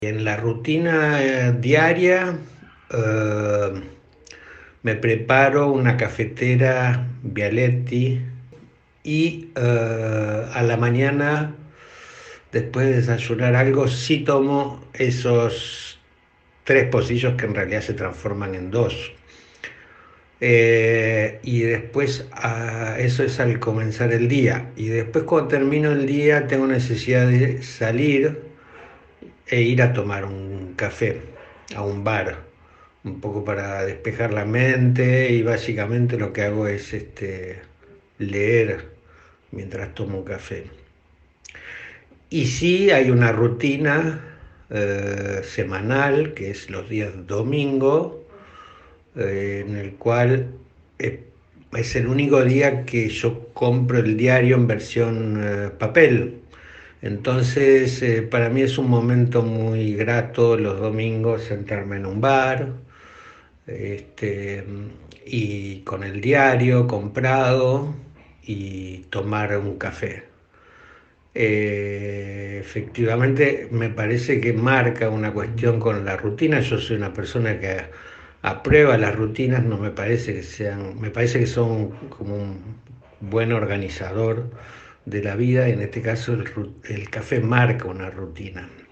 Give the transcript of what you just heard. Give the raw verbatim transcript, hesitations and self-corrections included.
En la rutina eh, diaria eh, me preparo una cafetera Bialetti y eh, a la mañana, después de desayunar algo, sí tomo esos tres pocillos que en realidad se transforman en dos. Eh, y después, ah, eso es al comenzar el día. Y después cuando termino el día tengo necesidad de salir e ir a tomar un café a un bar, un poco para despejar la mente y básicamente lo que hago es este, leer mientras tomo un café. Y sí hay una rutina eh, semanal, que es los días domingo, eh, en el cual eh, es el único día que yo compro el diario en versión eh, papel. Entonces, eh, para mí es un momento muy grato los domingos sentarme en un bar, este, y con el diario comprado y tomar un café. Eh, efectivamente, me parece que marca una cuestión con la rutina. Yo soy una persona que aprueba las rutinas, no me parece que sean, me parece que son como un buen organizador de la vida. Y en este caso, el, ru- el café marca una rutina.